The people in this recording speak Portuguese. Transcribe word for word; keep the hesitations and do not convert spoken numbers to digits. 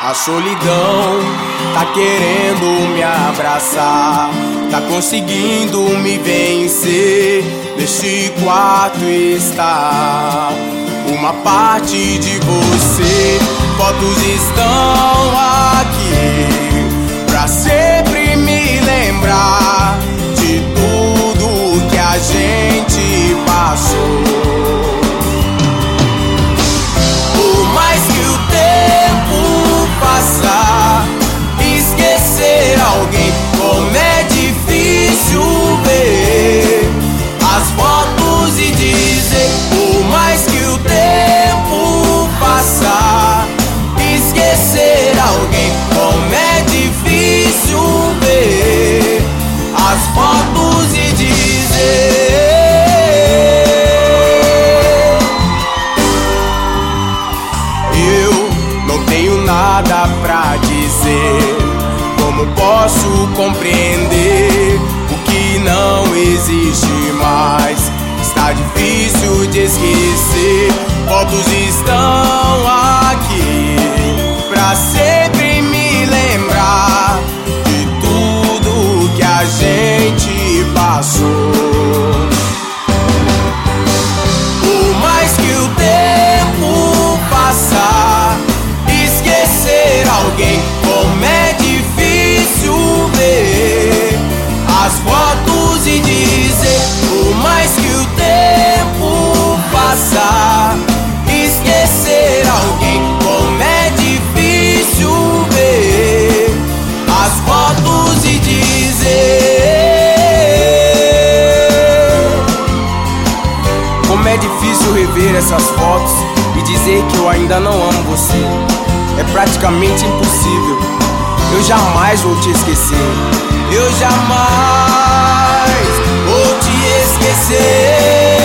A solidão tá querendo me abraçar, tá conseguindo me vencer. Neste quarto está uma parte de você. Fotos estão aqui pra sempre me lembrar de tudo que a gente passou. Por mais que o tempo passar, esquecer alguém, como é difícil ver as fotos e dizer. Por mais que o tempo passar, esquecer alguém, como é difícil ver as fotos e dizer. Eu não tenho nada pra dizer. Como posso compreender o que não existe mais? Está difícil de esquecer. Fotos estão aqui pra sempre me lembrar de tudo que a gente passou. Por mais que o tempo passar, esquecer alguém, como é difícil ver as fotos e dizer. Por mais que o tempo passar, esquecer alguém, como é difícil ver as fotos e dizer. Como é difícil rever essas fotos e dizer que eu ainda não amo você. É praticamente impossível. Eu jamais vou te esquecer. Eu jamais vou te esquecer.